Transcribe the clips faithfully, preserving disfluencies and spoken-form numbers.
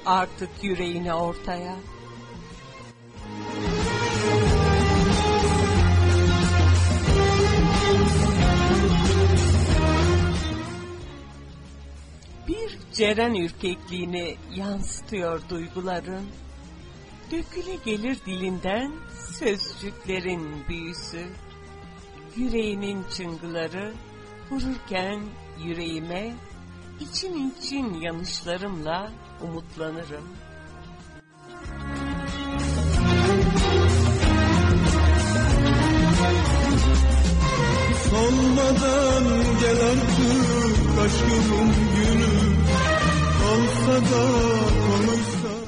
artık yüreğini ortaya. Bir ceren ürkekliğini yansıtıyor duyguların. Döküle gelir dilinden sözcüklerin büyüsü. Yüreğinin çıngıları vururken yüreğime, için için yanışlarımla umutlanırım. Solmadan gel artık aşkımın günü, olsa da konuşsa.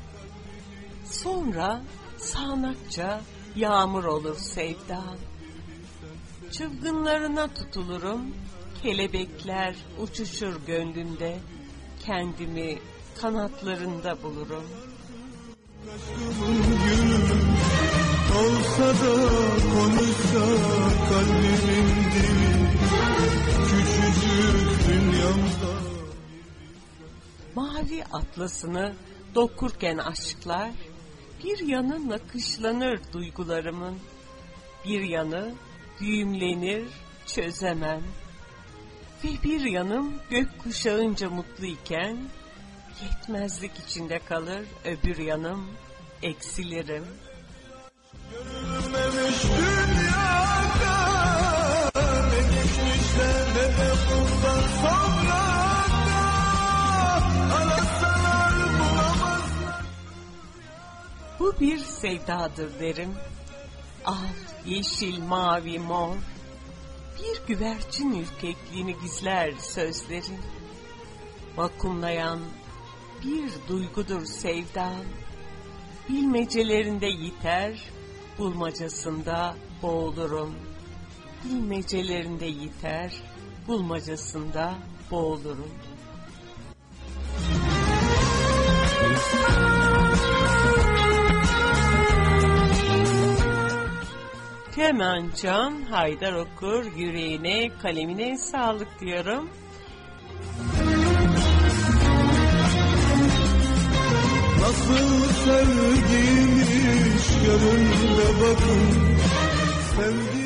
Sonra sağanakça yağmur olur sevdam. Çılgınlarına tutulurum, kelebekler uçuşur gönlünde, kendimi kanatlarında bulurum. Aşkımın günü, olsa da konuşsa kalbimin dili, küçücük dünyamda. Mavi atlasını dokurken aşklar, bir yanı nakışlanır duygularımın, bir yanı düğümlenir çözemem. Ve bir yanım gökkuşağınca mutluyken, yetmezlik içinde kalır öbür yanım, eksilirim. Görülmemiş dünyada, ne geçmişte ne de bundan sonra da, arasalar bulamazlar. Bu bir sevdadır derim. Al, yeşil, mavi, mor. Bir güvercin ürkekliğini gizler sözlerin. Vakumlayan bir duygudur sevdam. Bilmecelerinde yiter, bulmacasında boğulurum. Bilmecelerinde yiter, bulmacasında boğulurum. Kemançam Haydar Okur, yüreğine, kalemine sağlık diyorum. Nasıl sevgiymiş, görün de bakın, sevgi